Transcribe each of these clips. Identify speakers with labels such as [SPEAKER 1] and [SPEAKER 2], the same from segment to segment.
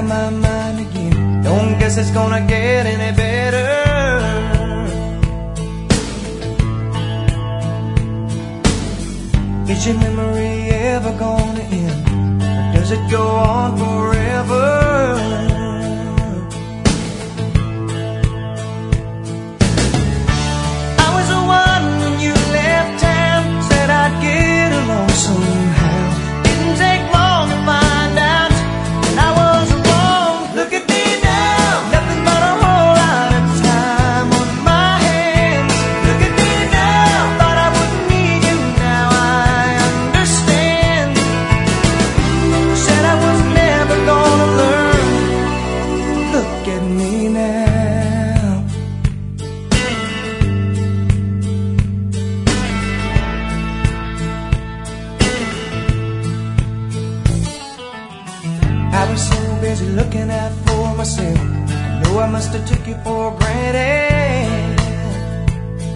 [SPEAKER 1] in my mind again. Don't guess it's gonna get any better. Is your memory ever gonna end? Or does it go on forever? I was the one when you left town, said I'd get along somehow. Didn't take long to find out that I was wrong. Look at me now, nothing but a whole lot of time on my hands. Look at me now, thought I wouldn't need you, now I understand. Said I was never gonna learn. Look at me now. I was so busy looking out for myself. I know I must have took you for granted.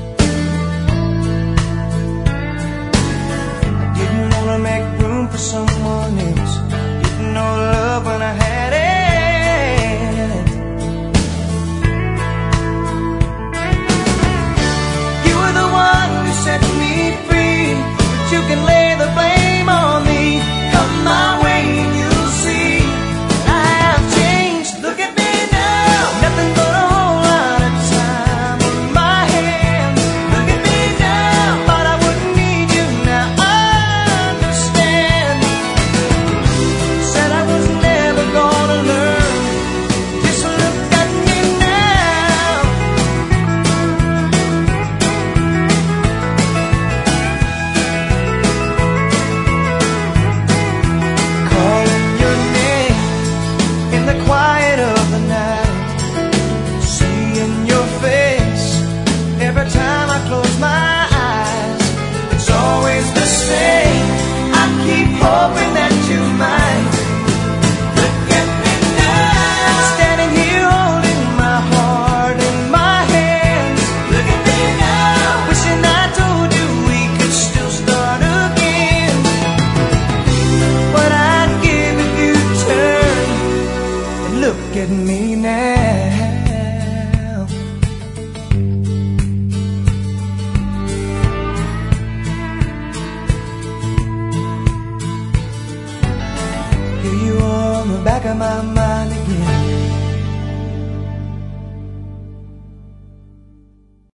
[SPEAKER 1] I didn't wanna make room for someone